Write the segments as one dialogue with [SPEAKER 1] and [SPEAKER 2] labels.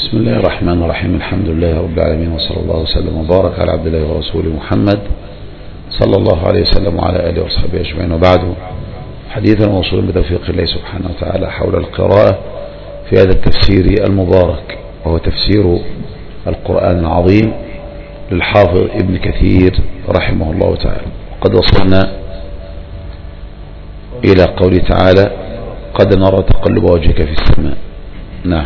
[SPEAKER 1] بسم الله الرحمن الرحيم. الحمد لله رب العالمين، وصلى الله وسلم وبارك على عبد الله ورسوله محمد صلى الله عليه وسلم وعلى آله وصحبه أجمعين. وبعد، حديثنا موصول بتوفيق الله سبحانه وتعالى حول القراءة في هذا التفسير المبارك، وهو تفسير القرآن العظيم للحافظ ابن كثير رحمه الله تعالى. قد وصلنا إلى قوله تعالى: قد نرى تقلب وجهك في السماء. نعم.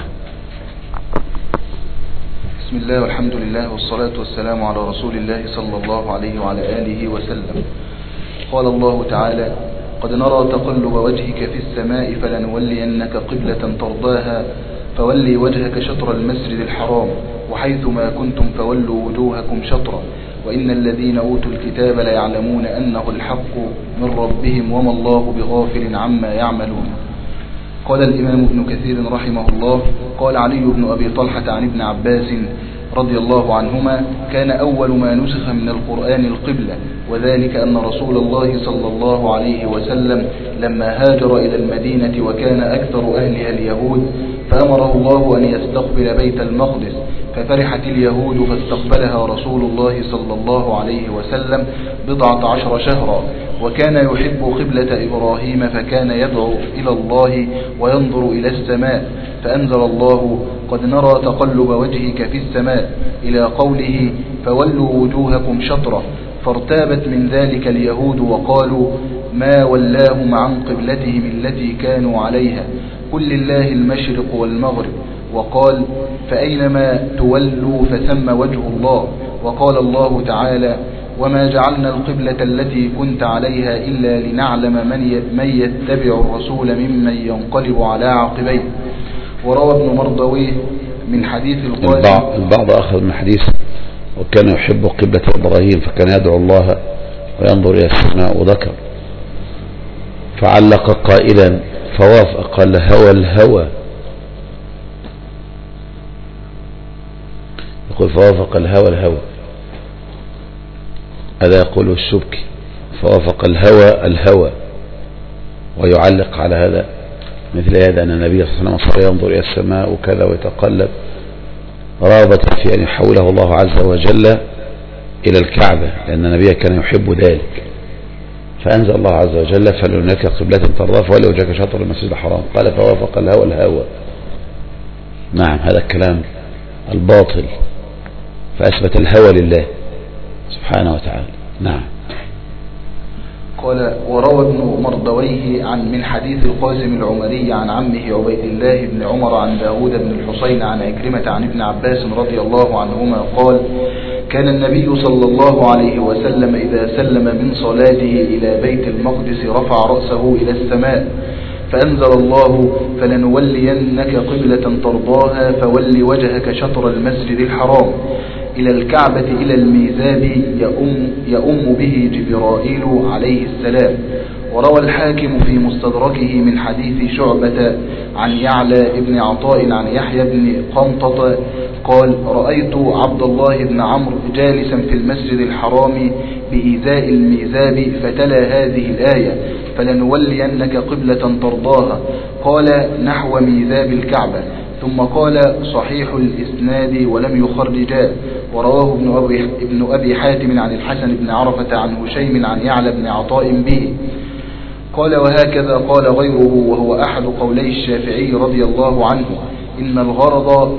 [SPEAKER 2] بسم الله والحمد لله والصلاة والسلام على رسول الله صلى الله عليه وعلى آله وسلم. قال الله تعالى: قد نرى تقلب وجهك في السماء فلنولينك قبلة ترضاها فولي وجهك شطر المسجد الحرام وحيث ما كنتم فولوا وجوهكم شطرا وإن الذين أوتوا الكتاب ليعلمون أنه الحق من ربهم وما الله بغافل عما يعملون. قال الإمام ابن كثير رحمه الله: قال علي بن أبي طلحة عن ابن عباس رضي الله عنهما: كان أول ما نسخ من القرآن القبلة، وذلك أن رسول الله صلى الله عليه وسلم لما هاجر إلى المدينة وكان أكثر أهلها اليهود فأمره الله أن يستقبل بيت المقدس، ففرحت اليهود فاستقبلها رسول الله صلى الله عليه وسلم 14 شهرا، وكان يحب قبلة إبراهيم فكان يدعو إلى الله وينظر إلى السماء، فأنزل الله: قد نرى تقلب وجهك في السماء، إلى قوله: فولوا وجوهكم شطرة، فارتابت من ذلك اليهود وقالوا: ما ولاهم عن قبلتهم التي كانوا عليها، قل لله المشرق والمغرب، وقال: فأينما تولوا فثم وجه الله. وقال الله تعالى: وما جعلنا القبلة التي كنت عليها إلا لنعلم من يتبع الرسول ممن ينقلب على عقبيه. وروى ابن مردويه من حديث
[SPEAKER 1] البعض أخذ من حديث: وكان يحب قبلة إبراهيم فكان يدعو الله وينظر إلى السماء، وذكر فعلق قائلا فوافق، قال: هوى الهوى، يقول فوافق الهوى، هذا يقوله السبكي، فوافق الهوى، ويعلق على هذا مثل هذا أن النبي صلى الله عليه وسلم ينظر إلى السماء وكذا ويتقلب، رغبة في أن يحوله الله عز وجل إلى الكعبة، لأن النبي كان يحب ذلك، فأنزل الله عز وجل: فلنك قبلة ترضاها فولي وجهك شطر المسجد الحرام، قال: فوافق الهوى. نعم، هذا الكلام الباطل، فأثبت الهوى لله سبحانه وتعالى. نعم.
[SPEAKER 2] قال: وروى ابن مردويه من حديث القاسم العمري عن عمه عبيد الله بن عمر عن داود بن الحسين عن عكرمة عن ابن عباس رضي الله عنهما قال: كان النبي صلى الله عليه وسلم إذا سلم من صلاته إلى بيت المقدس رفع رأسه إلى السماء، فأنزل الله: فلنولينك قبلة ترضاها فول وجهك شطر المسجد الحرام، إلى الكعبة إلى الميزاب يؤم به جبرائيل عليه السلام. وروى الحاكم في مستدركه من حديث شعبة عن يعلى ابن عطاء عن يحيى بن قنطة قال: رأيت عبد الله بن عمرو جالسا في المسجد الحرام بإيذاء الميزاب فتلا هذه الآية: فلنولينك قبلة ترضاها، قال: نحو ميزاب الكعبة، ثم قال: صحيح الإسناد ولم يخرجاه. ورواه ابن أبي حاتم عن الحسن بن عرفة عن هشيم عن يعلى بن عطاء به. قال: وهكذا قال غيره، وهو أحد قولي الشافعي رضي الله عنه: إن الغرض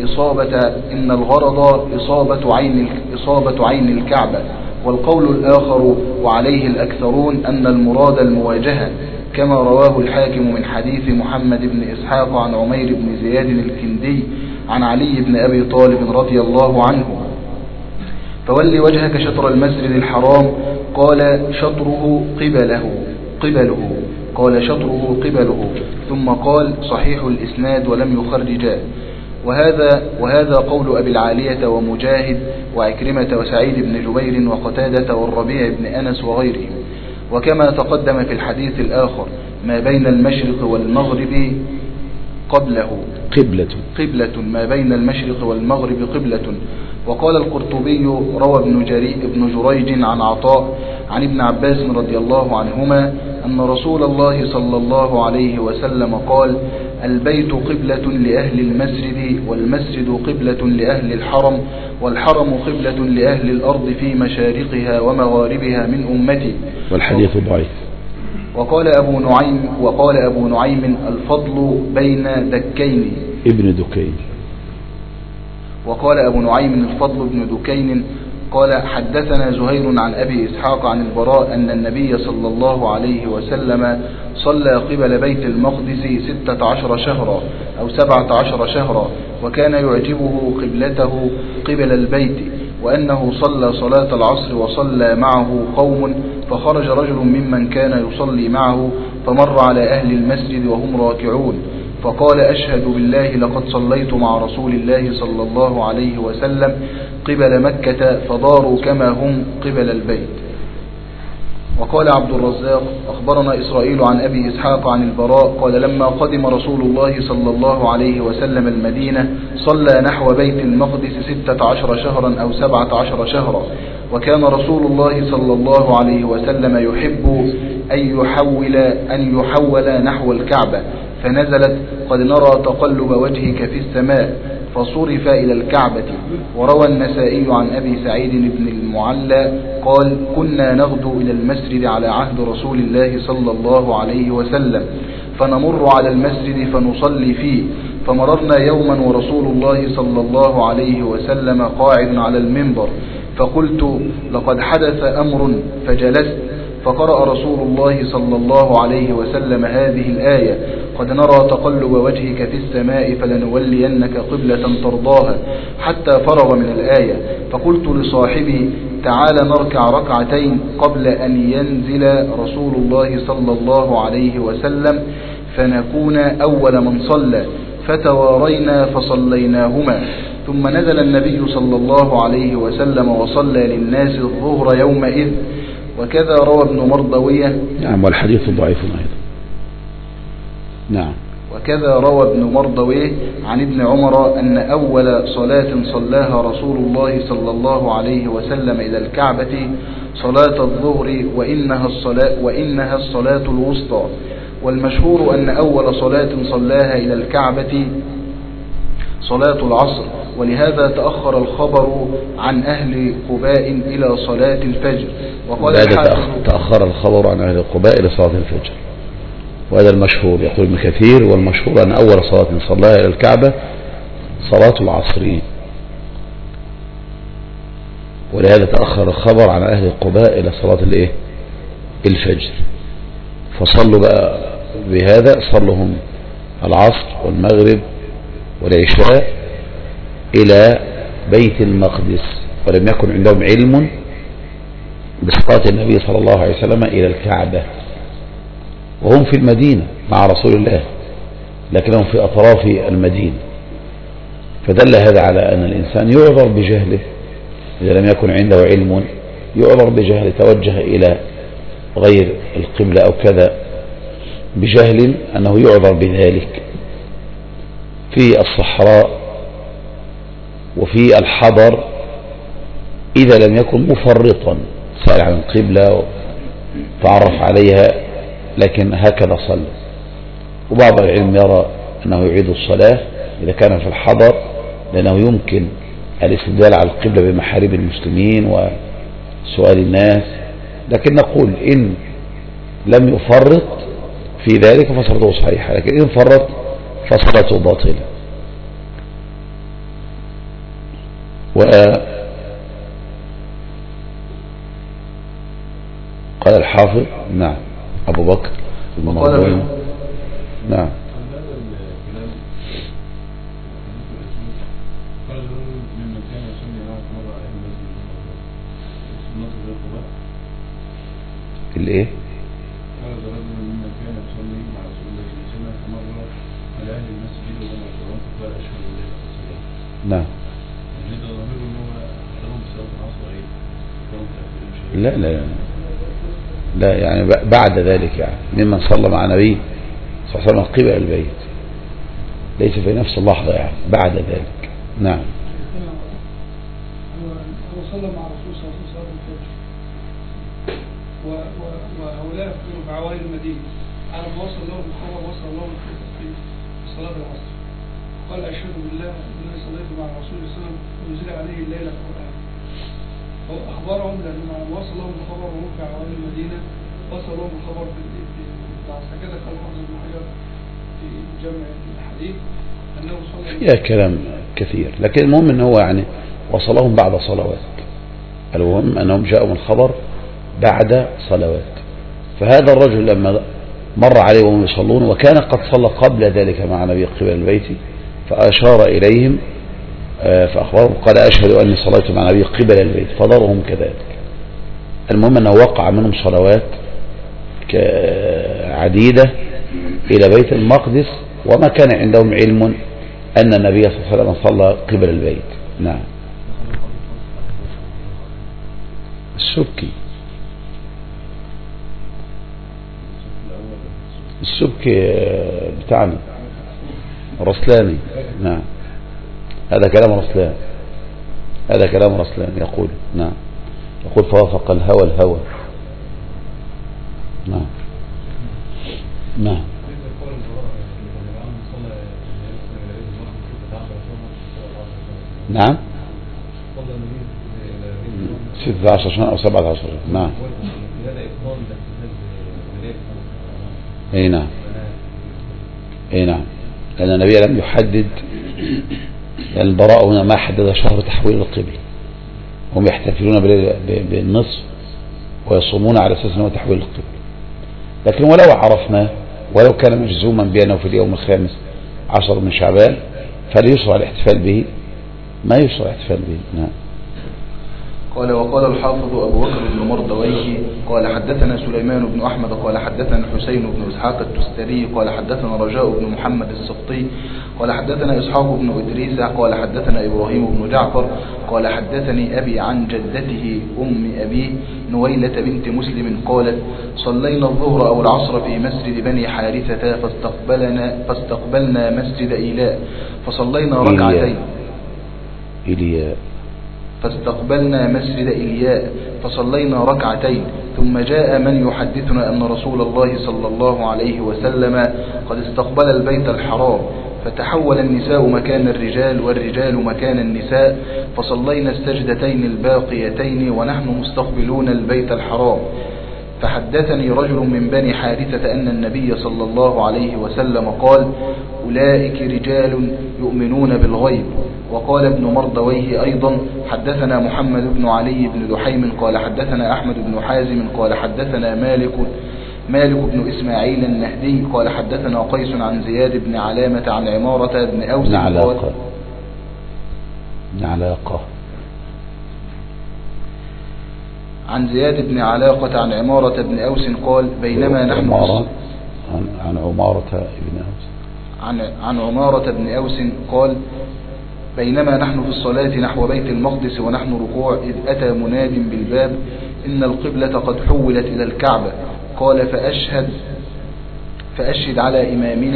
[SPEAKER 2] إصابة عين الكعبة. والقول الآخر وعليه الأكثرون أن المراد المواجهة، كما رواه الحاكم من حديث محمد بن إسحاق عن عمير بن زياد الكندي عن علي بن أبي طالب رضي الله عنه: فولي وجهك شطر المسجد الحرام، قال: شطره قبله، قال: شطره قبله، ثم قال: صحيح الإسناد ولم يخرجاه. وهذا قول أبي العالية ومجاهد وعكرمة وسعيد بن جبير وقتادة والربيع بن أنس وغيرهم. وكما تقدم في الحديث الآخر: ما بين المشرق والمغرب قبلة، ما بين المشرق والمغرب قبلة. وقال القرطبي: روى ابن جريج عن عطاء عن ابن عباس رضي الله عنهما أن رسول الله صلى الله عليه وسلم قال: البيت قبلة لأهل المسجد، والمسجد قبلة لأهل الحرم، والحرم قبلة لأهل الأرض في مشارقها ومغاربها من أمتي.
[SPEAKER 1] والحديث ضعيف.
[SPEAKER 2] وقال أبو نعيم الفضل بين دكين
[SPEAKER 1] ابن دكين.
[SPEAKER 2] وقال أبو نعيم الفضل بن دكين قال حدثنا زهير عن أبي إسحاق عن البراء أن النبي صلى الله عليه وسلم صلى قبل بيت المقدس 16 شهرا أو 17 شهرا، وكان يعجبه قبلته قبل البيت، وأنه صلى صلاة العصر وصلى معه قوم، فخرج رجل ممن كان يصلي معه فمر على أهل المسجد وهم راكعون، فقال أشهد بالله لقد صليت مع رسول الله صلى الله عليه وسلم قبل مكة، فداروا كما هم قبل البيت. وقال عبد الرزاق أخبرنا إسرائيل عن أبي إسحاق عن البراء قال لما قدم رسول الله صلى الله عليه وسلم المدينة صلى نحو بيت المقدس 16 شهرا أو 17 شهرا، وكان رسول الله صلى الله عليه وسلم يحب أن يحول نحو الكعبة، فنزلت قد نرى تقلب وجهك في السماء، فصرف إلى الكعبة. وروى النسائي عن أبي سعيد بن المعلى قال كنا نغدو إلى المسجد على عهد رسول الله صلى الله عليه وسلم، فنمر على المسجد فنصلي فيه، فمررنا يوما ورسول الله صلى الله عليه وسلم قاعد على المنبر، فقلت لقد حدث أمر، فجلست، فقرأ رسول الله صلى الله عليه وسلم هذه الآية قد نرى تقلب وجهك في السماء فلنولينك قبلة ترضاها، حتى فرغ من الآية، فقلت لصاحبي تعال نركع ركعتين قبل أن ينزل رسول الله صلى الله عليه وسلم فنكون أول من صلى، فتوارينا فصليناهما، ثم نزل النبي صلى الله عليه وسلم وصلى للناس الظهر يومئذ. وكذا روى ابن مردويه.
[SPEAKER 1] نعم، والحديث ضعيف أيضا. نعم.
[SPEAKER 2] وكذا روى ابن مردويه عن ابن عمر أن أول صلاة صلاها رسول الله صلى الله عليه وسلم إلى الكعبة صلاة الظهر وإنها الصلاة الوسطى، والمشهور أن أول صلاة صلاها إلى الكعبة صلاة العصر، ولهذا تأخر الخبر عن أهل قباء إلى صلاة الفجر. وقال
[SPEAKER 1] تأخر الخبر عن أهل قباء إلى صلاة الفجر، وهذا المشهور. يقول ابن كثير والمشهور أن أول صلاة صلاها إلى الكعبة صلاة العصر، ولهذا تأخر الخبر عن أهل قباء إلى صلاة الفجر، فصلوا بقى بهذا، صلهم العصر والمغرب والعشاء إلى بيت المقدس، ولم يكن عندهم علم بصلاة النبي صلى الله عليه وسلم إلى الكعبة، وهم في المدينة مع رسول الله لكنهم في أطراف المدينة، فدل هذا على أن الإنسان يعذر بجهله إذا لم يكن عنده علم، يعذر بجهله، توجه إلى غير القبلة أو كذا بجهل، أنه يعذر بذلك في الصحراء وفي الحضر إذا لم يكن مفرطا سأل عن القبلة وتعرف عليها لكن هكذا صلى. وبعض العلم يرى أنه يعيد الصلاة إذا كان في الحضر، لأنه يمكن الاستدلال على القبلة بمحارب المسلمين وسؤال الناس، لكن نقول إن لم يفرط في ذلك فصلاته صحيحة، لكن إن فرط فصلاته باطلة. قال الحافظ نعم أبو بكر المنظر نعم الايه نعم لا لا لا يعني بعد ذلك، يعني ممن صلى مع نبي صلى الله عليه وسلم قبل البيت، ليس في نفس اللحظة، يعني بعد ذلك. نعم.
[SPEAKER 3] هو صلى مع رسول صلى الله عليه وسلم وهؤلاء كانوا بعوائل المدينة، على ما وصل لهم الخبر وصل لهم التسبيح صلاة العصر قال أشهد بالله أني صليت مع رسول الله صلى الله عليه وسلم ونزل عليه الليلة القرآن. أخبرهم لأنه وصلهم الخبر وهم في عوالي المدينة، وصلهم الخبر كده قال حافظ بن حجر في جمع الحديث أنه صلى
[SPEAKER 1] فيها كلام كثير، لكن المهم أنه يعني وصلهم بعد صلوات. المهم أنهم جاءوا من الخبر بعد صلوات. فهذا الرجل لما مر عليه وهم يصلون وكان قد صلى قبل ذلك مع نبي قبل البيت فأشار إليهم فأخبرهم قال أشهد أني صليت مع نبي قبل البيت فضرهم كذلك. المهم أنه وقع منهم صلوات عديدة إلى بيت المقدس وما كان عندهم علم أن النبي صلى الله عليه وسلم صلى قبل البيت. نعم. السبكي بتاعنا رسلاني. نعم هذا كلام رسلان يقول. نعم يقول فوافق الهوى. نعم نعم نعم 16 سنة أو 17 سنة. نعم اي نعم لأن النبي لم يحدد، لأن البراء هنا ما حدد شهر تحويل القبلة. هم يحتفلون بالنصف ويصومون على أساس أنه تحويل القبلة، لكن ولو عرفنا ولو كان مجزوما بأنه في اليوم 15 من شعبان فليشرع الاحتفال به، ما يشرع الاحتفال به. نعم.
[SPEAKER 2] قال وقال الحافظ أبو بكر بن مردويه قال حدثنا سليمان بن أحمد قال حدثنا الحسين بن إسحاق التستري قال حدثنا رجاء بن محمد السقطي قال حدثنا إسحاق بن إدريس قال حدثنا إبراهيم بن جعفر قال حدثني أبي عن جدته أم أبي نويلة بنت مسلم قالت صلينا الظهر أو العصر في مسجد بني حارثة فاستقبلنا مسجد إيلاء فصلينا ركعتين. فاستقبلنا مسجد إلياء فصلينا ركعتين، ثم جاء من يحدثنا أن رسول الله صلى الله عليه وسلم قد استقبل البيت الحرام، فتحول النساء مكان الرجال والرجال مكان النساء، فصلينا السجدتين الباقيتين ونحن مستقبلون البيت الحرام. فحدثني رجل من بني حارثة أن النبي صلى الله عليه وسلم قال أولئك رجال يؤمنون بالغيب. وقال ابن مردويه أيضا حدثنا محمد بن علي بن لحيم قال حدثنا أحمد بن حازم قال حدثنا مالك بن إسماعيل النهدي قال حدثنا قيس عن زياد بن علامة عن عمارة بن أوس عن زياد بن علاقة عن عمارة بن أوس قال بينما نحن عن عمارة بن أوس قال بينما نحن في الصلاة نحو بيت المقدس ونحن ركوع إذ أتى مناد بالباب إن القبلة قد حولت إلى الكعبة. قال فأشهد على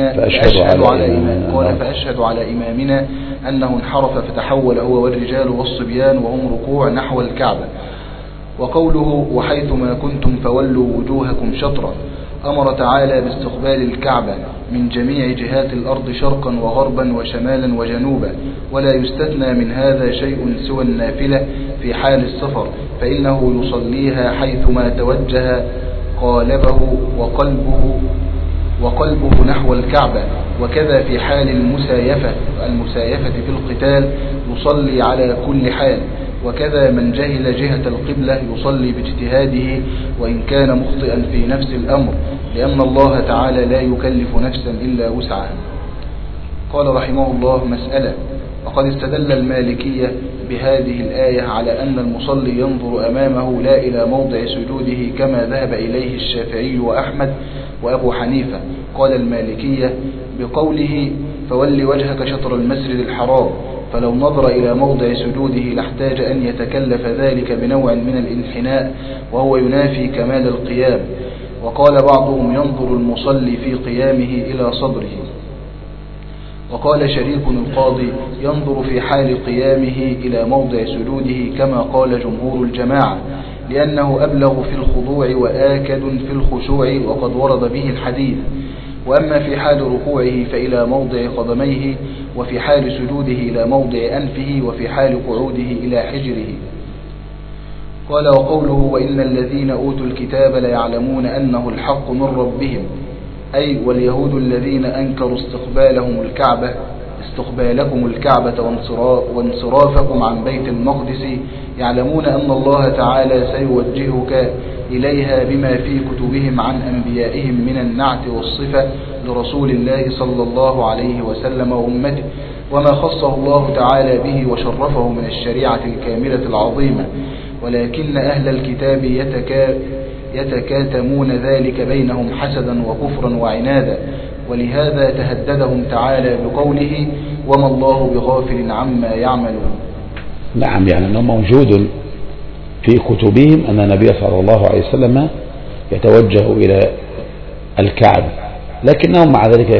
[SPEAKER 2] إمامنا أنه انحرف فتحول هو والرجال والصبيان وهم ركوع نحو الكعبة. وقوله وحيثما كنتم فولوا وجوهكم شطرا أمر تعالى باستقبال الكعبة من جميع جهات الأرض شرقا وغربا وشمالا وجنوبا، ولا يستثنى من هذا شيء سوى النافلة في حال السفر، فإنه يصليها حيثما توجه قالبه وقلبه نحو الكعبة. وكذا في حال المسايفة في القتال يصلي على كل حال. وكذا من جهل جهة القبلة يصلي باجتهاده وإن كان مخطئا في نفس الأمر، لأن الله تعالى لا يكلف نفسا إلا وسعها. قال رحمه الله مسألة. وقد استدل المالكية بهذه الآية على أن المصلي ينظر أمامه لا إلى موضع سجوده كما ذهب إليه الشافعي وأحمد وأبو حنيفة. قال المالكية بقوله فول وجهك شطر المسجد الحرام، فلو نظر إلى موضع سجوده لاحتاج أن يتكلف ذلك بنوع من الانحناء وهو ينافي كمال القيام. وقال بعضهم ينظر المصلي في قيامه إلى صدره. وقال شريك القاضي ينظر في حال قيامه إلى موضع سجوده كما قال جمهور الجماعة، لأنه أبلغ في الخضوع وآكد في الخشوع وقد ورد به الحديث. وأما في حال ركوعه فإلى موضع قدميه، وفي حال سجوده إلى موضع أنفه، وفي حال قعوده إلى حجره. قال: وقوله: وإن الذين أوتوا الكتاب ليعلمون أنه الحق من ربهم، أي واليهود الذين أنكروا استقبالكم الكعبة وانصرافكم عن بيت المقدس يعلمون أن الله تعالى سيوجهك إليها بما في كتبهم عن أنبيائهم من النعت والصفة لرسول الله صلى الله عليه وسلم وأمته، وما خصه الله تعالى به وشرفه من الشريعة الكاملة العظيمة. ولكن أهل الكتاب يتكاتمون ذلك بينهم حسدا وكفرا وعنادا، ولهذا تهددهم تعالى بقوله: وما الله بغافل عما يعملون.
[SPEAKER 1] نعم، يعني أنه موجود في كتبهم أن النبي صلى الله عليه وسلم يتوجه إلى الكعبة، لكنهم مع ذلك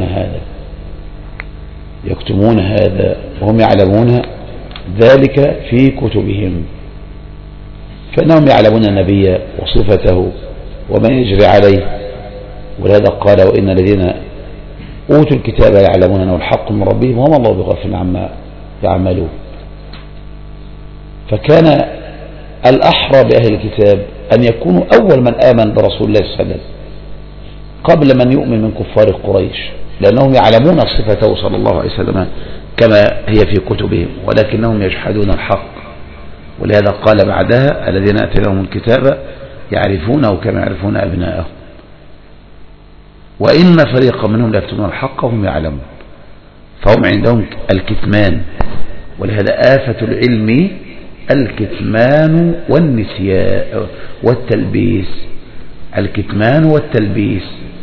[SPEAKER 1] يكتمون هذا وهم يعلمون ذلك في كتبهم، فإنهم يعلمون النبي وصفته ومن يجري عليه. ولهذا قال: وإن الذين أوتوا الكتاب يعلمون أنه الحق من ربهم وما الله بغافل عما يعملون. فكان الأحرى بأهل الكتاب أن يكونوا أول من آمن برسول الله صلى الله عليه وسلم قبل من يؤمن من كفار قريش، لأنهم يعلمون صفته صلى الله عليه وسلم كما هي في كتبهم، ولكنهم يجحدون الحق. ولهذا قال بعدها: الذين آتيناهم الكتاب يعرفونه كما يعرفون أبناءهم وإن فريقا منهم لا يكتمون الحق وهم يعلمون. فهم عندهم الكتمان. ولهذا آفة العلم الكتمان والنسيان والتلبيس، الكتمان والتلبيس.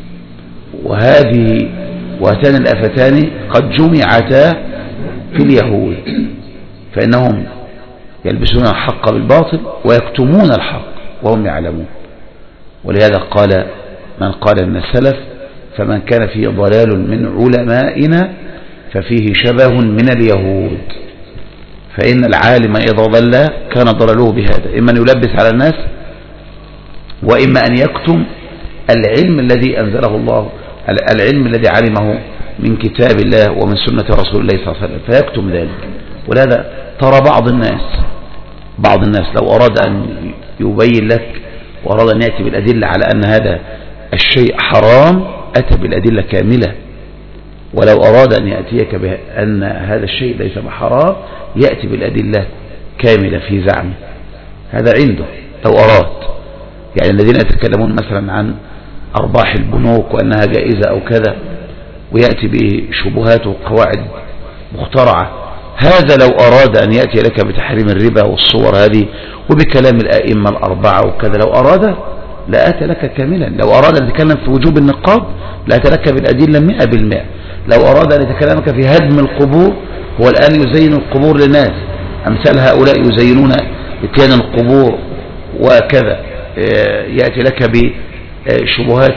[SPEAKER 1] وهاتان الآفتان قد جمعتا في اليهود، فإنهم يلبسون الحق بالباطل ويكتمون الحق وهم يعلمون. ولهذا قال من قال من السلف: فمن كان فيه ضلال من علمائنا ففيه شبه من اليهود. فإن العالم إذا ضل كان ضلله بهذا، إما أن يلبس على الناس، وإما أن يكتم العلم الذي أنزله الله، العلم الذي علمه من كتاب الله ومن سنة رسول الله صلى الله عليه وسلم، فيكتم ذلك. ولهذا ترى بعض الناس لو أراد أن يبين لك وأراد أن يأتي بالأدلة على أن هذا الشيء حرام أتى بالأدلة كاملة، ولو أراد أن يأتيك بأن هذا الشيء ليس بحرام يأتي بالأدلة كاملة في زعمه. هذا عنده لو أراد. يعني الذين يتكلمون مثلا عن أرباح البنوك وأنها جائزة أو كذا، ويأتي بشبهات وقواعد مخترعة، هذا لو أراد أن يأتي لك بتحريم الربا والصور هذه وبكلام الآئمة الأربعة وكذا، لو أراد لأتى لك كاملا. لو أراد أن يتكلم في وجوب النقاب لأتى لك بالأدلة 100%. لو أراد أن يتكلمك في هدم القبور، هو الآن يزين القبور للناس، أمثال هؤلاء يزينون اتيان القبور وكذا، يأتي لك بشبهات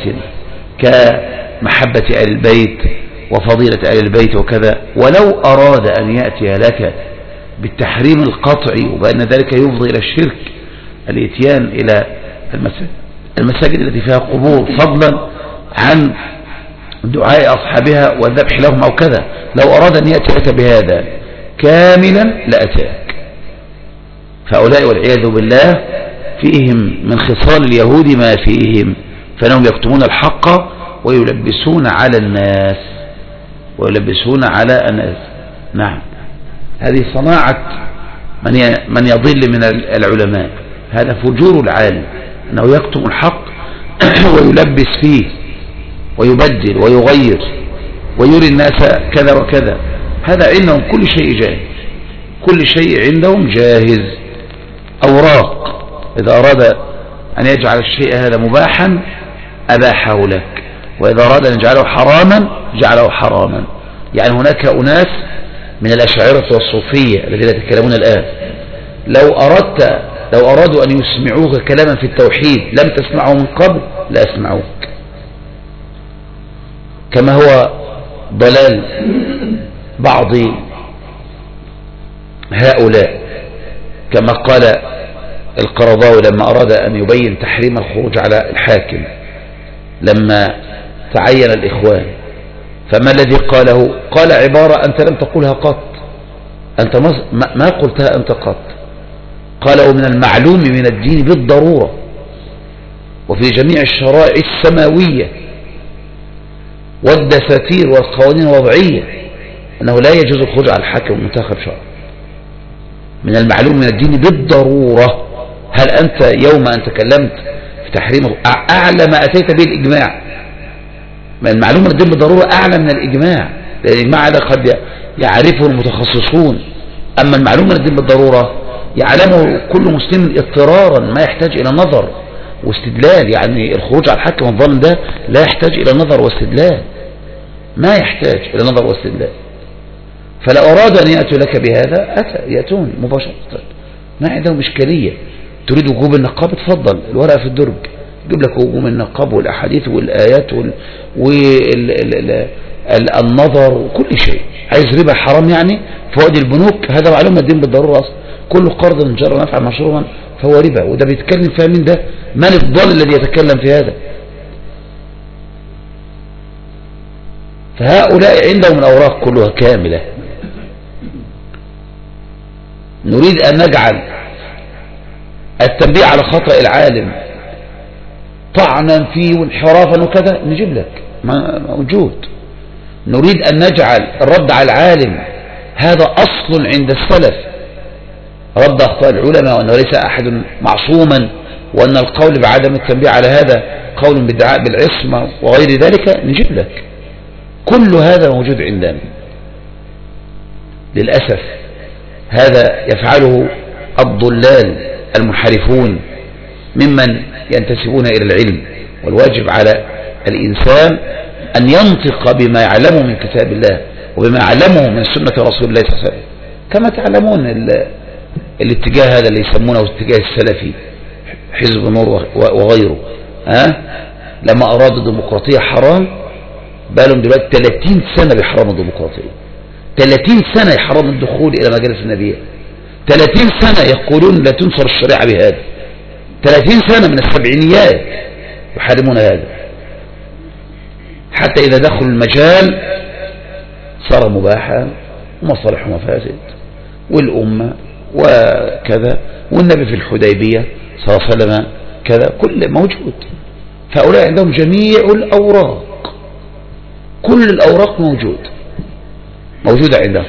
[SPEAKER 1] كمحبة آل البيت وفضيلة آل البيت وكذا. ولو أراد أن يأتي لك بالتحريم القطعي وبأن ذلك يفضي إلى الشرك، الاتيان إلى المساجد التي فيها قبور فضلا عن دعاء أصحابها والذبح لهم أو كذا، لو أراد أن يأتي لك بهذا كاملا لأتاك. فأولئك والعياذ بالله فيهم من خصال اليهود ما فيهم، فإنهم يكتمون الحق ويلبسون على الناس نعم، هذه صناعة من يضل من العلماء. هذا فجور العالم أنه يكتم الحق ويلبس فيه ويبدل ويغير ويري الناس كذا وكذا. هذا عندهم كل شيء جاهز، كل شيء عندهم جاهز، أوراق. إذا أراد أن يجعل الشيء هذا مباحا أباحه لك، وإذا أراد أن يجعله حراما جعله حراما. يعني هناك أناس من الأشاعرة والصوفية الذين يتكلمون الآن، لو أرادوا أن يسمعوك كلاما في التوحيد لم تسمعه من قبل لا يسمعوك، كما هو ضلال بعض هؤلاء. كما قال القرضاوي لما أراد أن يبين تحريم الخروج على الحاكم، لما تعين الإخوان. فما الذي قاله؟ قال عبارة أنت لم تقولها قط، أنت ما قلتها أنت قط. قال ومن المعلوم من الدين بالضرورة وفي جميع الشرائع السماوية والدساتير والقوانين الوضعية أنه لا يجوز الخروج على الحاكم المنتخب شرعا. من المعلوم من الدين بالضرورة. هل أنت يوم أن تكلمت في تحريمه أعلى ما أتيت به الإجماع؟ من المعلوم من الدين بالضرورة أعلى من الإجماع، لأن الإجماع هذا قد يعرفه المتخصصون، أما المعلوم من الدين بالضرورة يعلمه كل مسلم اضطرارا، ما يحتاج إلى نظر واستدلال. يعني الخروج على الحاكم الظالم ده لا يحتاج إلى نظر واستدلال، ما يحتاج إلى نظر واستدلال. فلا أراد أن يأتوا لك بهذا يأتون مباشرة، ما عندهم إشكالية. تريد وجوب النقاب؟ تفضل، الورقة في الدرج يجيب لك وجوب النقاب والأحاديث والآيات والنظر وكل شيء. عايز ربا حرام يعني فوائد البنوك؟ هذا معلومة الدين بالضرورة أصلا. كل قرض جر نفعا مشروعا فهو ربا. وده بيتكلم فيها مين؟ ده من الضال الذي يتكلم في هذا؟ فهؤلاء عندهم الأوراق كلها كاملة. نريد أن نجعل التنبيه على خطأ العالم طعنا فيه وانحرافا وكذا، نجيب لك موجود. نريد أن نجعل الرد على العالم هذا أصل عند السلف، رد أخطاء العلماء، وأنه ليس أحد معصوما، وأن القول بعدم التنبيه على هذا قول بالدعاء بالعصمة وغير ذلك، نجيب لك كل هذا موجود عندنا. للأسف هذا يفعله الضلال المنحرفون ممن ينتسبون إلى العلم. والواجب على الإنسان أن ينطق بما يعلمه من كتاب الله وبما يعلمه من سنة رسول الله صلى الله عليه وسلم. كما تعلمون الاتجاه هذا اللي يسمونه الاتجاه السلفي، حزب نور وغيره، لما أرادوا الديمقراطية حرام بالهم دلوقتي 30 سنة بيحرموا الديمقراطية، 30 سنة يحرموا الدخول إلى مجالس النبي، 30 سنة يقولون لا تنصر الشريعة بهذا، 30 سنة من السبعينيات يحرمون هذا، حتى إذا دخلوا المجال صار مباحا ومصالح ومفاسد والأمة وكذا، والنبي في الحديبية صلى الله عليه وسلم كذا، كل موجود. فأولئك عندهم جميع الأوراق، كل الأوراق موجودة عندهم.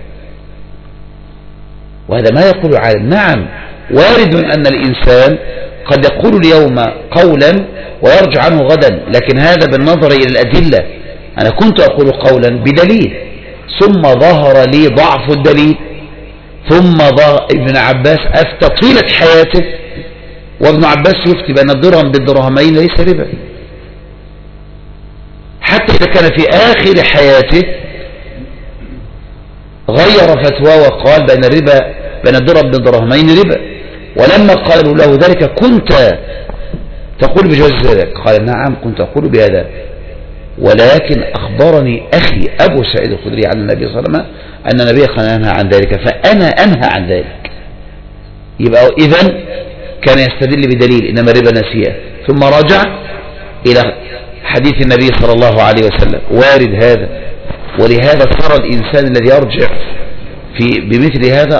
[SPEAKER 1] وهذا ما يقول عالم. نعم وارد أن الإنسان قد يقول اليوم قولا ويرجع عنه غدا، لكن هذا بالنظر إلى الأدلة. أنا كنت أقول قولا بدليل ثم ظهر لي ضعف الدليل، ثم ابن عباس أفتى طيلة حياته، وابن عباس يفتي بأن الدرهم بالدرهمين ليس ربا، حتى إذا كان في آخر حياته غير فتوى وقال بأن الربا بأن الدرهم بالدرهمين ربا. ولما قالوا له ذلك كنت تقول بجواز ذلك؟ قال نعم كنت أقول بهذا، ولكن أخبرني أخي أبو سعيد الخدري عن النبي صلى الله عليه وسلم أن النبي قال ينهى عن ذلك، فأنا أنهى عن ذلك. يبقى إذن كان يستدل بدليل إنما الربا نسيئة، ثم رجع إلى حديث النبي صلى الله عليه وسلم، وارد هذا. ولهذا صار الإنسان الذي يرجع بمثل هذا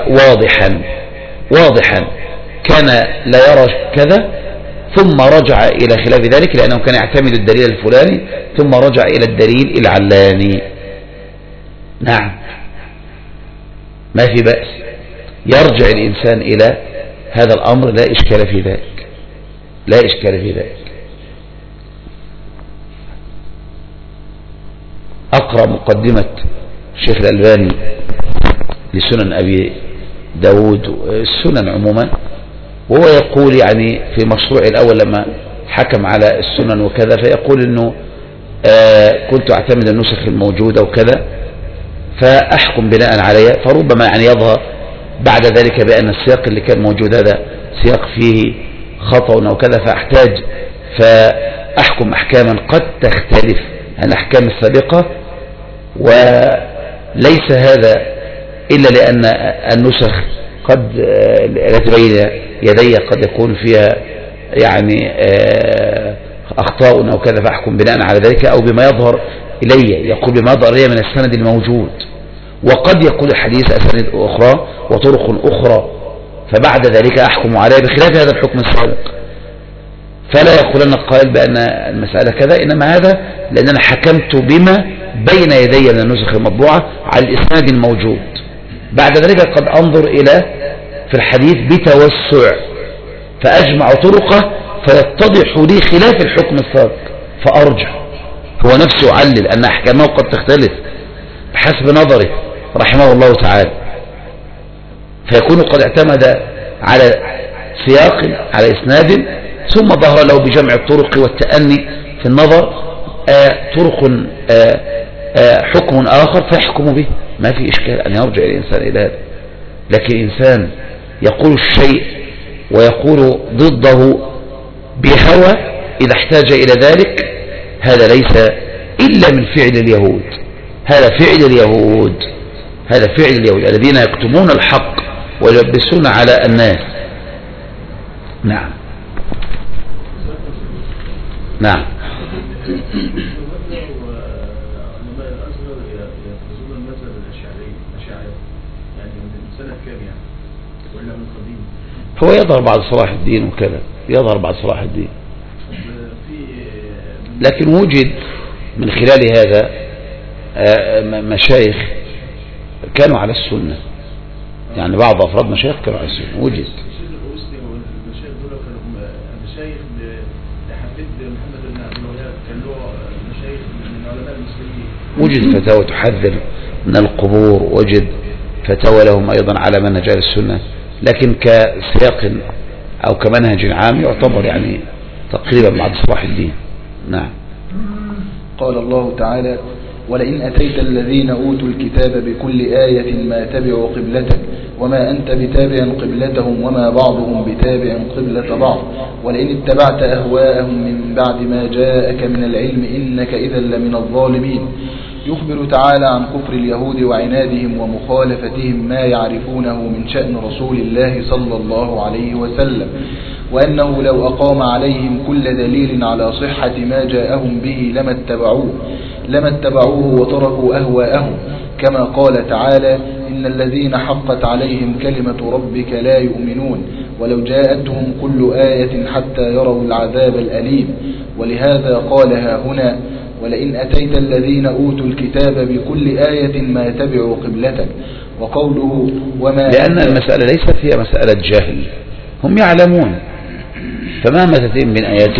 [SPEAKER 1] واضحا كان لا يرى كذا ثم رجع إلى خلاف ذلك، لأنه كان يعتمد الدليل الفلاني ثم رجع إلى الدليل العلاني. نعم ما في بأس، يرجع الإنسان إلى هذا الأمر، لا إشكال في ذلك، لا إشكال في ذلك. أقرأ مقدمة الشيخ الألباني لسنن أبي داود، السنن عموما، وهو يقول يعني في مشروع الأول لما حكم على السنن وكذا، فيقول أنه كنت أعتمد النسخ الموجودة وكذا فأحكم بناء عليها، فربما يعني يظهر بعد ذلك بأن السياق اللي كان موجود هذا سياق فيه خطأ أو كذا، فأحكم أحكاما قد تختلف عن الأحكام السابقة، وليس هذا إلا لأن النسخ قد التي بين يدي قد يكون فيها يعني أخطاء أو كذا فأحكم بناء على ذلك، أو بما يظهر إلي، يقول بما يظهر إلي من السند الموجود. وقد يقول الحديث أسانيد أخرى وطرق أخرى، فبعد ذلك أحكم عليه بخلاف هذا الحكم السابق. فلا يقولن القائل بأن المسألة كذا، إنما هذا لأننا حكمت بما بين يدي من النسخ المطبوعة على الإسناد الموجود. بعد ذلك قد أنظر إلى في الحديث بتوسع فأجمع طرقه فيتضح لي خلاف الحكم السابق فأرجع. هو نفسه يعلل أن أحكامه قد تختلف بحسب نظره رحمه الله تعالى، فيكون قد اعتمد على سياق على إسناد ثم ظهر له بجمع الطرق والتأني في النظر طرق حكم آخر فيحكم به. ما في إشكال أن يرجع الإنسان إلى هذا، لكن إنسان يقول الشيء ويقول ضده بهوى إذا احتاج إلى ذلك، هذا ليس إلا من فعل اليهود. هذا فعل اليهود، هذا فعل اليهود الذين يكتمون الحق ويلبسون على الناس. نعم نعم. هو يظهر بعد صلاح الدين وكذا، يظهر بعد صلاح الدين، لكن وجد من خلال هذا مشايخ كانوا على السنة، يعني بعض أفراد مشايخ كانوا على السنة. وجد وجد فتاوى تحذر من القبور، وجد فتاوى لهم أيضا على منهج أهل السنة، لكن كسياق أو كمنهج عام يعتبر يعني تقريبا بعد صلاح الدين. نعم.
[SPEAKER 2] قال الله تعالى: ولئن أتيت الذين أوتوا الكتاب بكل آية ما تبعوا قبلتك وما أنت بتابع قبلتهم وما بعضهم بتابع قبلة بعض ولئن اتبعت أهواءهم من بعد ما جاءك من العلم إنك إذا لمن الظالمين. يخبر تعالى عن كفر اليهود وعنادهم ومخالفتهم ما يعرفونه من شأن رسول الله صلى الله عليه وسلم، وأنه لو أقام عليهم كل دليل على صحة ما جاءهم به لما اتبعوه وتركوا أهواءهم، كما قال تعالى: إن الذين حقت عليهم كلمة ربك لا يؤمنون ولو جاءتهم كل آية حتى يروا العذاب الأليم. ولهذا قالها هنا: ولئن أتيت الذين أوتوا الكتاب بكل آية ما تبعوا قبلتك. وقوله وما
[SPEAKER 1] لأن المسألة ليست هي مسألة جهل، هم يعلمون، فمهما تتم من آيات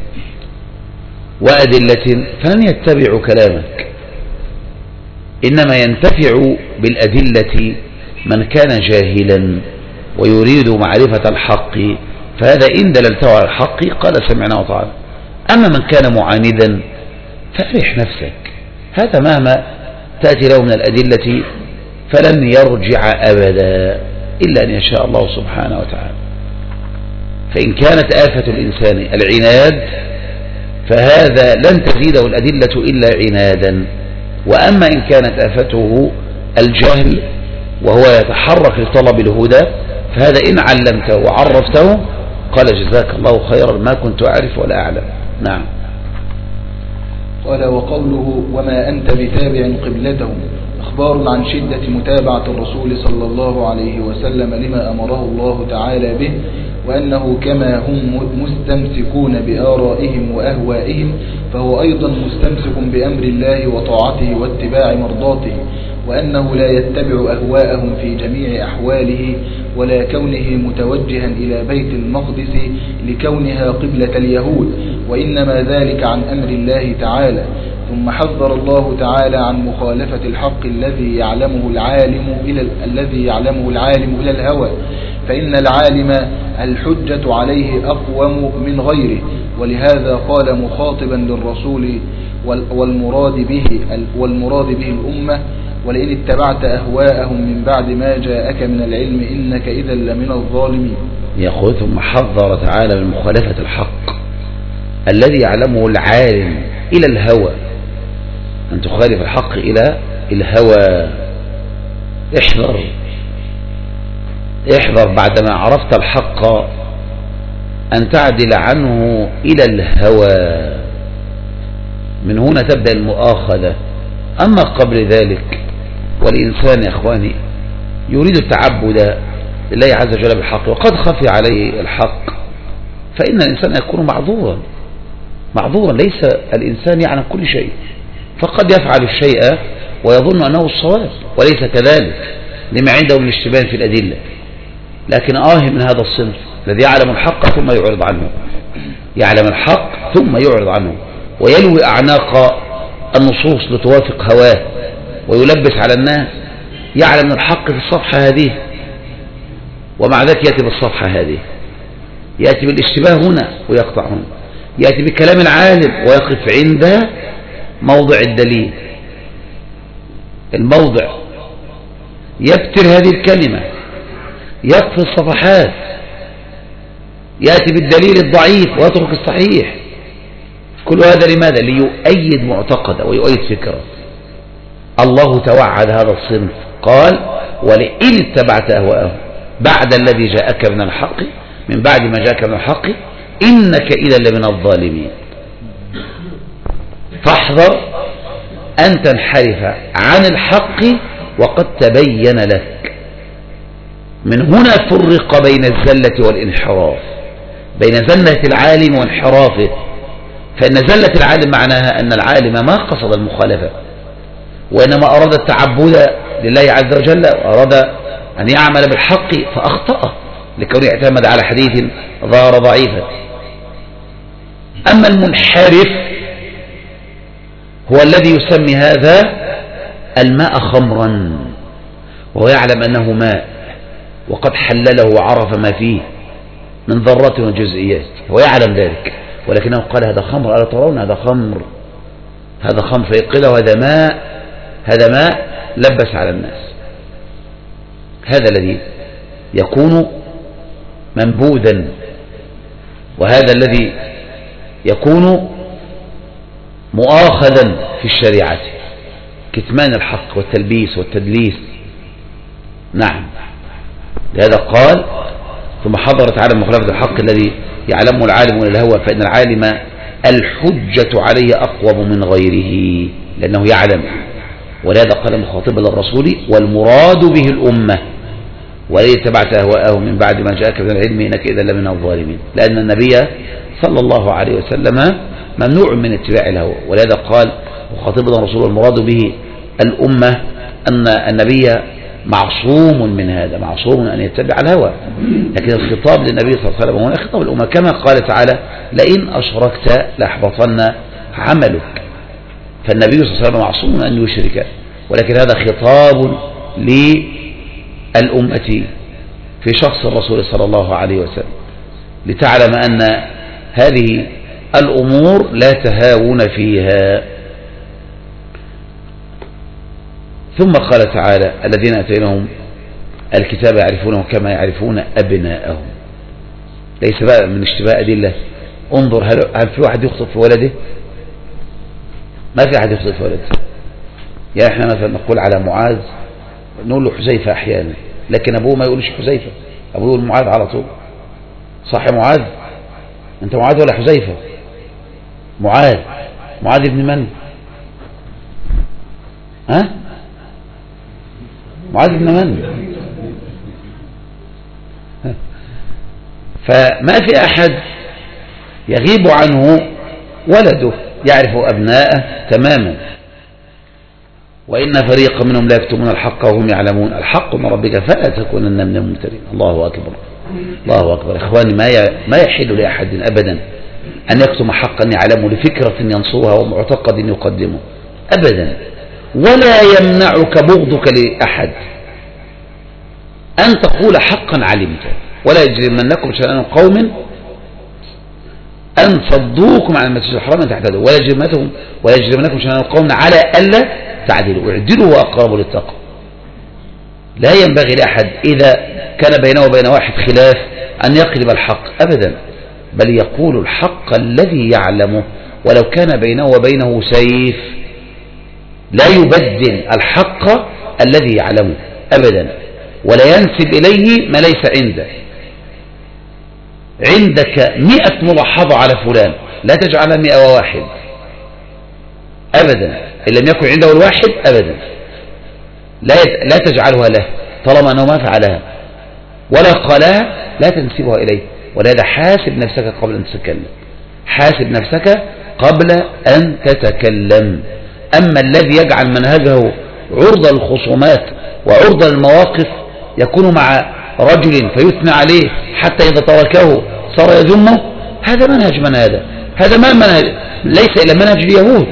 [SPEAKER 1] وأدلة فلن يتبعوا كلامك، إنما ينتفع بالأدلة من كان جاهلا ويريد معرفة الحق، فهذا إن دللته على الحق قال سمعنا وطعنا. أما من كان معاندا فأرح نفسك، هذا مهما تأتي له من الأدلة فلن يرجع أبدا إلا أن يشاء الله سبحانه وتعالى. فإن كانت آفة الإنسان العناد فهذا لن تزيده الأدلة إلا عنادا، وأما إن كانت آفته الجهل وهو يتحرك لطلب الهدى فهذا إن علمته وعرفته قال جزاك الله خيرا ما كنت أعرف ولا أعلم. نعم.
[SPEAKER 2] قال: وقوله وما أنت بتابع قبلتهم إخبار عن شدة متابعة الرسول صلى الله عليه وسلم لما أمره الله تعالى به، وأنه كما هم مستمسكون بآرائهم وأهوائهم فهو أيضا مستمسك بأمر الله وطاعته واتباع مرضاته، وأنه لا يتبع أهواءهم في جميع أحواله ولا كونه متوجها إلى بيت المقدس لكونها قبلة اليهود، وإنما ذلك عن أمر الله تعالى. ثم حذر الله تعالى عن مخالفة الحق الذي يعلمه العالم إلى الهوى، فإن العالم الحجة عليه أقوم من غيره، ولهذا قال مخاطبا للرسول والمراد به الأمة: ولئن اتبعت أهواءهم من بعد ما جاءك من العلم إنك إذا لمن الظالمين.
[SPEAKER 1] يقول ثم حذر تعالى من مخالفة الحق الذي يعلمه العالم إلى الهوى، أن تخالف الحق إلى الهوى. احذر بعدما عرفت الحق أن تعدل عنه إلى الهوى. من هنا تبدأ المؤاخذة. أما قبل ذلك والإنسان يا أخواني يريد التعبد لله عز وجل بالحق وقد خفي عليه الحق، فإن الإنسان يكون معذورا. ليس الإنسان يعلم كل شيء، فقد يفعل الشيء ويظن أنه الصواب وليس كذلك لما عنده من اشتباه في الأدلة. لكن من هذا الصنف الذي يعلم الحق ثم يعرض عنه، يعلم الحق ثم يعرض عنه ويلوي أعناق النصوص لتوافق هواه ويلبس على الناس. يعلم الحق في الصفحة هذه ومع ذلك يأتي بالصفحة هذه، يأتي بالاشتباه هنا ويقطع هنا، يأتي بكلام العالم ويقف عند موضع الدليل، الموضع يبتر هذه الكلمة، يقف الصفحات، يأتي بالدليل الضعيف ويترك الصحيح. كل هذا لماذا؟ ليؤيد معتقده ويؤيد فكره. الله توعد هذا الصنف قال ولئن اتبعت أهواءهم بعد الذي جاءك من الحق، من بعد ما جاءك من الحق إنك إذا لمن الظالمين. فاحذر أن تنحرف عن الحق وقد تبين لك. من هنا فرق بين الزلة والانحراف، بين زلة العالم وانحرافه. فإن زلة العالم معناها أن العالم ما قصد المخالفة وإنما أراد التعبد لله عز وجل وأراد أن يعمل بالحق فأخطأ لكونه اعتمد على حديث ظهر ضعيفا. أما المنحرف هو الذي يسمي هذا الماء خمرا وهو يعلم أنه ماء وقد حلله وعرف ما فيه من ذرات وجزئيات، هو يعلم ذلك ولكنه قال هذا خمر، ألا ترون هذا خمر، هذا خمر، فيقول هذا ماء، هذا ماء لبس على الناس. هذا الذي يكون منبوذا، وهذا الذي يكون مؤاخذا في الشريعة، كتمان الحق والتلبيس والتدليس. نعم، لهذا قال ثم حضر تعالى مخالفة الحق الذي يعلمه العالم من الهوى، فإن العالم الحجة عليه أقوم من غيره لأنه يعلم. ولهذا قال مخاطبا للرسول والمراد به الأمة ولئن اتبعت أهواءهم من بعد ما جاءك من العلم إنك إذا لمن الظالمين، لأن النبي صلى الله عليه وسلم ممنوع من اتباع الهوى. ولهذا قال مخاطبا الرسول والمراد به الأمة أن النبي معصوم من هذا، معصوم أن يتبع الهوى. لكن الخطاب للنبي صلى الله عليه وسلم هو خطاب الأمة كما قال تعالى لئن أشركت لأحبطن عملك. فالنبي صلى الله عليه وسلم معصوم أن يشرك، ولكن هذا خطاب للأمة في شخص الرسول صلى الله عليه وسلم، لتعلم أن هذه الأمور لا تهاون فيها. ثم قال تعالى الذين أتيناهم الكتاب يعرفونه كما يعرفون أبناءهم. ليس بقى من اشتباه أدلة. انظر، هل في واحد يخطب في ولده؟ ما في أحد يخطب في ولده. يعني احنا مثلا نقول على معاذ نقول له حذيفة أحيانا، لكن أبوه ما يقولش حذيفة، أبوه يقول معاذ على طول. صح يا معاذ؟ أنت معاذ ولا حذيفة؟ معاذ. معاذ ابن من؟ ها؟ معاذ ابن من؟ فما في أحد يغيب عنه ولده، يعرف أبناءه تماما. وإن فريقا منهم لا يكتمون الحق وهم يعلمون الحق من ربك فلا تكونن من الممترين. الله أكبر، الله أكبر. إخواني، ما يحل لأحد أبدا أن يكتم حقا يعلمه لفكرة ينصرها ومعتقد يقدمه أبدا. ولا يمنعك بغضك لأحد أن تقول حقا علمت، ولا يجرمنكم شنآن قوم أن صدوكم عن المسجد الحرام أن تعتدوا، ولا يجرمنكم شنآن قوم على ألا تعدلوا، اعدلوا وأقربوا للتقوى. لا ينبغي لأحد إذا كان بينه وبين واحد خلاف أن يقلب الحق أبدا، بل يقول الحق الذي يعلمه ولو كان بينه وبينه سيف. لا يبدل الحق الذي يعلمه أبدا، ولا ينسب إليه ما ليس عنده. عندك 100 ملاحظة على فلان لا تجعلها 101 أبدا، إن لم يكن عنده الواحد أبدا لا تجعلها له طالما أنه ما فعلها ولا قالها، لا تنسبها إليه. ولهذا حاسب نفسك قبل أن تتكلم، حاسب نفسك قبل أن تتكلم. أما الذي يجعل منهجه عرضة للخصومات وعرضة للمواقف، يكون مع رجل فيثنى عليه حتى إذا تركه صار يذمه، هذا منهج من هذا ما منهج، ليس إلا منهج اليهود.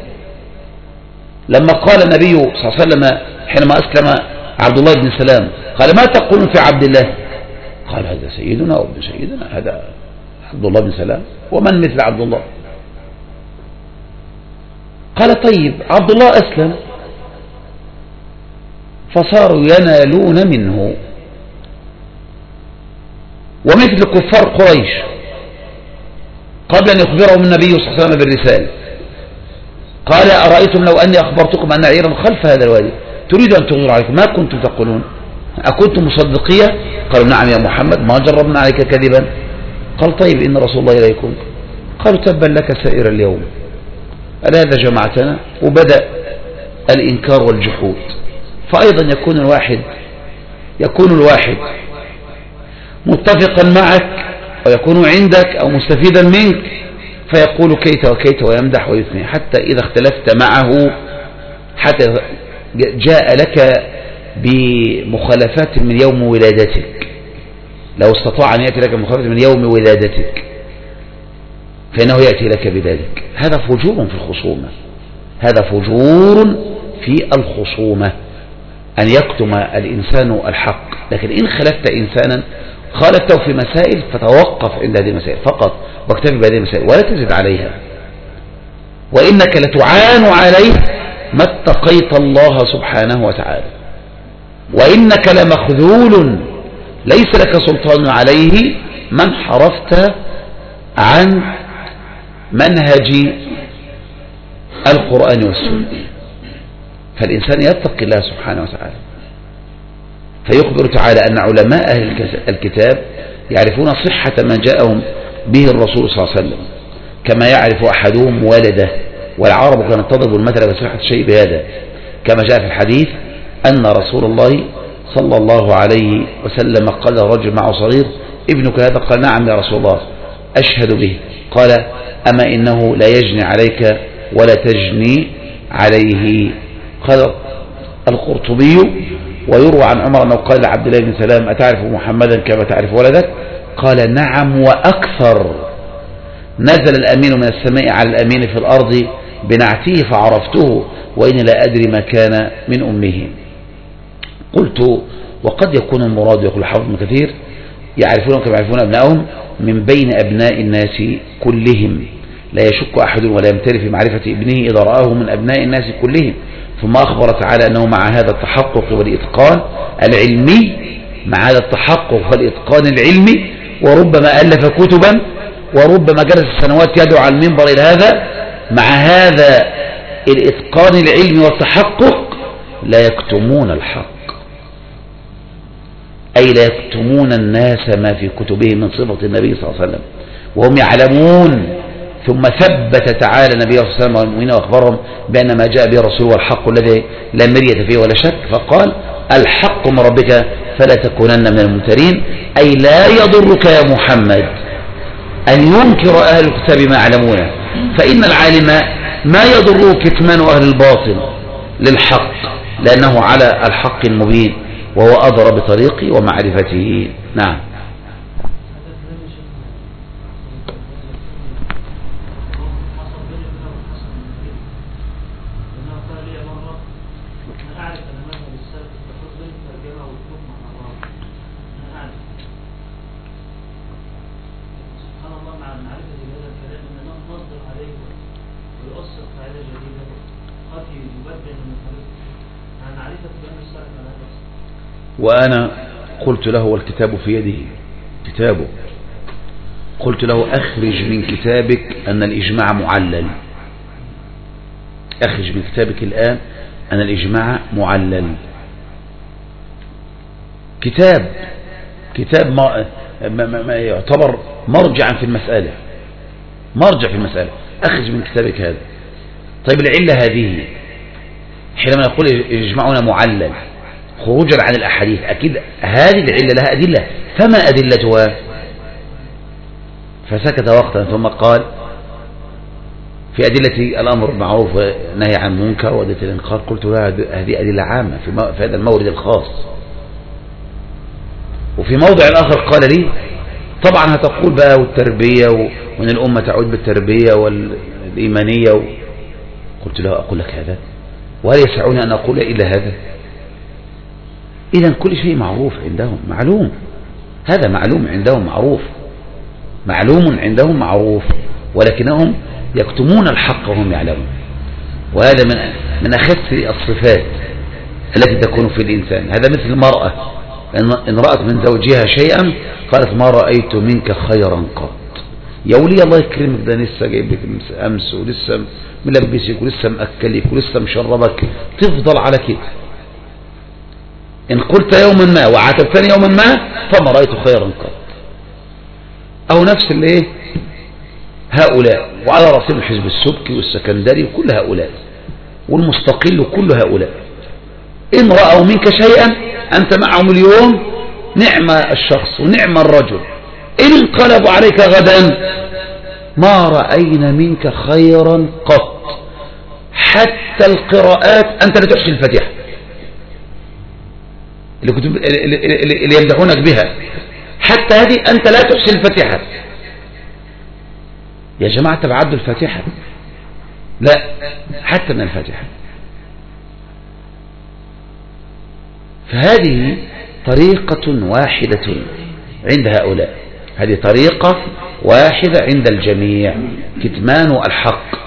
[SPEAKER 1] لما قال النبي صلى الله عليه وسلم حينما أسلم عبد الله بن سلام قال: ما تقولون في عبد الله؟ قال: هذا سيدنا وابن سيدنا، هذا عبد الله بن سلام، ومن مثل عبد الله؟ قال: طيب عبد الله أسلم فصاروا ينالون منه، ومثل كفار قريش قبل أن يخبرهم النبي صلى الله عليه وسلم بالرسالة قال: أرأيتم لو أني أخبرتكم أن عيرا خلف هذا الوادي تريد أن تغير عليكم ما كنتم تقولون؟ أكنتم مصدقية؟ قالوا: نعم يا محمد، ما جربنا عليك كذبا. قال: طيب إن رسول الله إليكم. قالوا: تبا لك سائر اليوم، هذا جمعتنا. وبدأ الإنكار والجحود. فأيضا يكون الواحد متفقا معك ويكون عندك أو مستفيدا منك فيقول كيت وكيت ويمدح ويثني، حتى إذا اختلفت معه، حتى جاء لك بمخالفات من يوم ولادتك، لو استطاع أن يأتي لك بمخالفات من يوم ولادتك فإنه يأتي لك بذلك. هذا فجور في الخصومة، هذا فجور في الخصومة، أن يكتم الإنسان الحق. لكن إن خلفت إنسانا خالفته في مسائل فتوقف عند هذه المسائل فقط واكتفي بهذه المسائل ولا تزد عليها، وإنك لتعان عليه ما اتقيت الله سبحانه وتعالى، وإنك لمخذول ليس لك سلطان عليه من حرفت عن منهج القرآن والسنة. فالإنسان يتقي الله سبحانه وتعالى. فيخبر تعالى أن علماء أهل الكتاب يعرفون صحة ما جاءهم به الرسول صلى الله عليه وسلم كما يعرف أحدهم والده، والعرب كانت تضرب المثل بصحة الشيء بهذا، كما جاء في الحديث أن رسول الله صلى الله عليه وسلم قال رجل معه صغير: ابنك هذا؟ قال: نعم يا رسول الله، أشهد به. قال: أما إنه لا يجني عليك ولا تجني عليه. قال القرطبي: ويروى عن عمر أنه قال لعبد الله بن سلام: أتعرف محمدا كما تعرف ولدك؟ قال: نعم وأكثر. نزل الأمين من السماء على الأمين في الأرض بنعته فعرفته وإني لا أدري ما كان من أمه. قلت: وقد يكون المراد، يقول الحافظ ابن كثير، يعرفون كما يعرفون أبنائهم من بين أبناء الناس كلهم، لا يشك أحد ولا يمتري في معرفة ابنه إذا رآه من أبناء الناس كلهم. ثم أخبر تعالى أنه مع هذا التحقق والإتقان العلمي، مع هذا التحقق والإتقان العلمي، وربما ألف كتبا وربما جلس سنوات يدعو على المنبر إلى هذا، مع هذا الإتقان العلمي والتحقق لا يكتمون الحق، أي لا يكتمون الناس ما في كتبهم من صفة النبي صلى الله عليه وسلم وهم يعلمون. ثم ثبت تعالى النبي صلى الله عليه وسلم والمؤمنين وأخبرهم بأن ما جاء به الرسول والحق الذي لا مرية فيه ولا شك، فقال: الحق من ربك فلا تكونن من الممترين، أي لا يضرك يا محمد أن ينكر أهل الكتاب ما يعلمونه، فإن العالم ما يضره كتمان أهل الباطل للحق، لأنه على الحق المبين وهو أضر بطريقه ومعرفته. نعم. وأنا قلت له والكتاب في يده كتابه، قلت له: أخرج من كتابك أن الإجماع معلل، أخرج من كتابك الآن أن الإجماع معلل. كتاب ما يعتبر مرجعا في المسألة، مرجع في المسألة، أخذ من كتابك هذا. طيب العلة هذه حينما نقول يجمعنا معلل خروجا عن الأحاديث، أكيد هذه العلة لها أدلة، فما أدلتها؟ فسكت وقتا ثم قال في أدلة الأمر بالمعروف والنهي عن المنكر وأدلة الإنكار، قلت له هذه أدلة عامة في هذا المورد الخاص. وفي موضع الآخر قال لي طبعا هتقول بقى والتربية وأن الأمة تعود بالتربية والإيمانية قلت له أقول لك هذا وهل يسعني أن أقول إلا هذا؟ إذا كل شيء معروف عندهم، معلوم، هذا معلوم عندهم، معروف، معلوم عندهم معروف، ولكنهم يكتمون الحق وهم يعلمون. وهذا من أخف الصفات التي تكون في الإنسان. هذا مثل المرأة إن رأت من زوجها شيئا قالت ما رأيت منك خيرا قط. يا ولي الله يكرمك، ده لسه جايب لك أمس ولسه ملبسك ولسه مأكلك ولسه مشربك، تفضل على كده. إن قلت يوما ما وعاتبتني يوما ما فما رأيت خيرا قط. أو نفس اللي هؤلاء، وعلى رأسهم الحزب السبكي والسكندري وكل هؤلاء والمستقل وكل هؤلاء، إن رأوا منك شيئا أنت معهم اليوم نعم الشخص ونعم الرجل، إن انقلبوا عليك غدا ما رأينا منك خيرا قط. حتى القراءات أنت لا تحسن الفاتحة اللي يمدحونك بها، حتى هذه أنت لا تحسن الفاتحة. يا جماعة تبعدوا الفاتحة، لا حتى من الفاتحة. فهذه طريقة واحدة عند هؤلاء، هذه طريقة واحدة عند الجميع، كتمان الحق.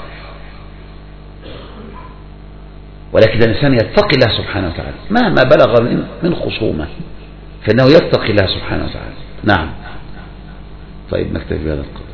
[SPEAKER 1] ولكن الإنسان يتقي الله سبحانه وتعالى مهما بلغ من خصومه، فإنه يتقي الله سبحانه وتعالى. نعم. طيب نكتفي بهذا القدر.